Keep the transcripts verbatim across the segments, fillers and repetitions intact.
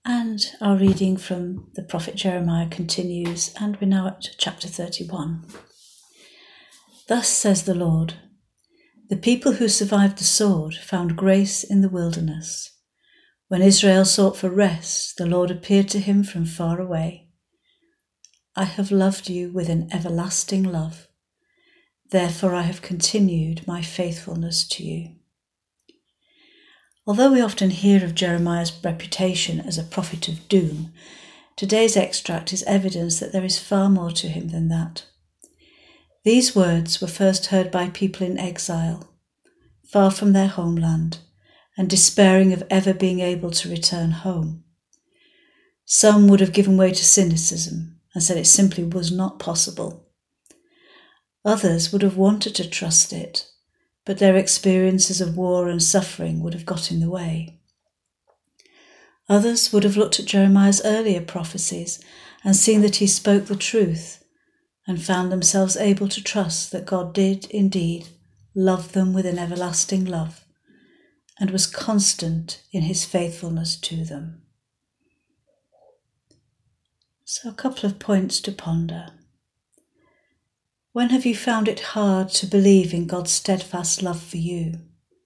And our reading from the prophet Jeremiah continues, and we're now at chapter thirty-one. Thus says the Lord, the people who survived the sword found grace in the wilderness. When Israel sought for rest, the Lord appeared to him from far away. I have loved you with an everlasting love. Therefore I have continued my faithfulness to you. Although we often hear of Jeremiah's reputation as a prophet of doom, today's extract is evidence that there is far more to him than that. These words were first heard by people in exile, far from their homeland, and despairing of ever being able to return home. Some would have given way to cynicism and said it simply was not possible. Others would have wanted to trust it, but their experiences of war and suffering would have got in the way. Others would have looked at Jeremiah's earlier prophecies and seen that he spoke the truth and found themselves able to trust that God did indeed love them with an everlasting love and was constant in his faithfulness to them. So a couple of points to ponder. When have you found it hard to believe in God's steadfast love for you?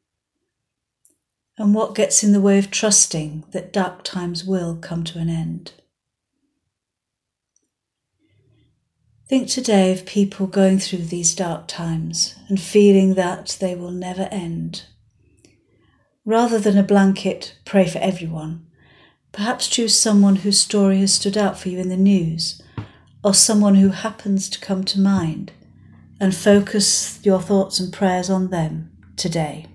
And what gets in the way of trusting that dark times will come to an end? Think today of people going through these dark times and feeling that they will never end. Rather than a blanket pray for everyone, perhaps choose someone whose story has stood out for you in the news, or someone who happens to come to mind, and focus your thoughts and prayers on them today.